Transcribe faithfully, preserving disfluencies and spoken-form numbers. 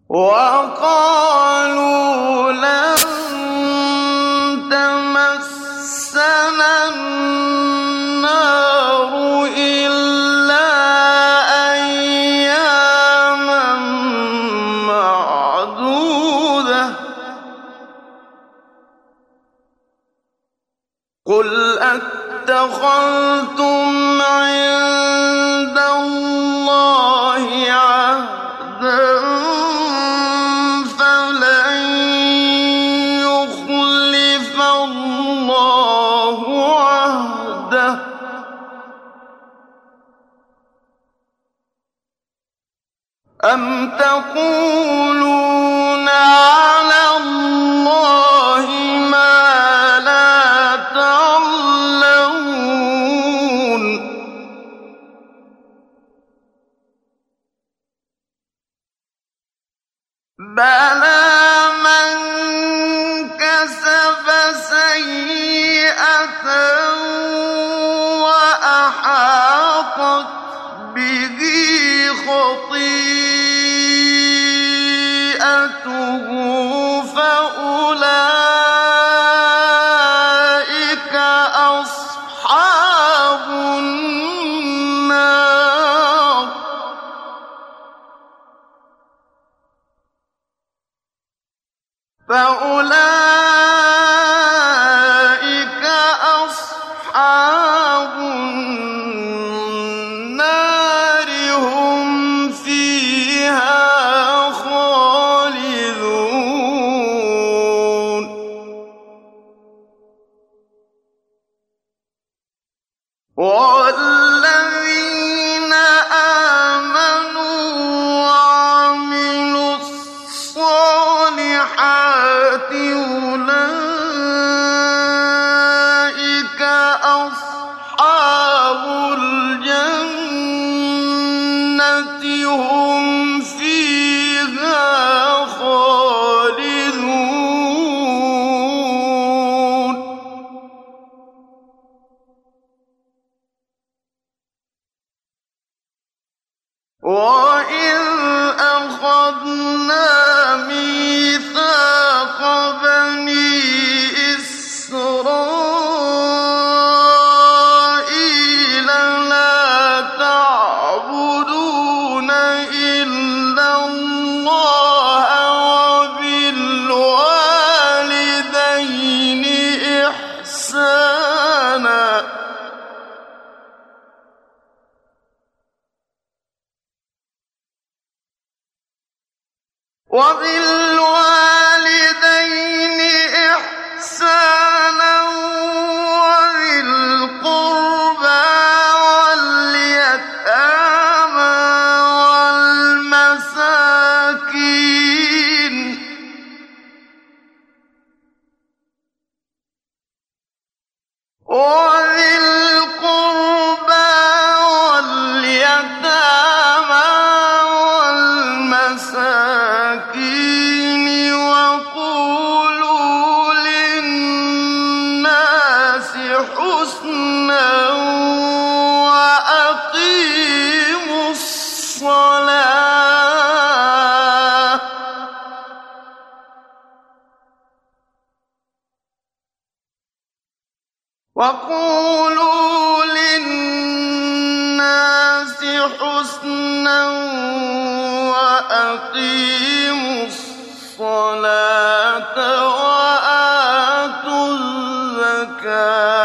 وقالوا لن تمسنا النار إلا أياما معدودة قل أتخذتم عند الله عهدا فلن يخلف الله عهده أم تقولون على الله ما لا تعلمون بلى من كسب سيئة وأحاطت به خطيئته فأولئك أصحاب النار فأولئك أصحاب النار هم فيها خالدون والذين آمنوا وعملوا الصالحات أولئك أصحاب الجنة هم فيها خالدون وَإِذْ أَخَذْنَا مِيثَاقَ بَنِي إِسْرَائِيلَ لَا تَعْبُدُونَ إِلَّا اللَّهَ وَبِالْوَالِدَيْنِ إِحْسَانًا وبالوالدين إحسانا وذي القربى واليتامى والمساكين وذي القربى واليتامى والمساكين وقولوا للناس حسنا وأقيموا الصلاة وقولوا للناس حسنا وأقيموا الصلاة وآتوا الزكاة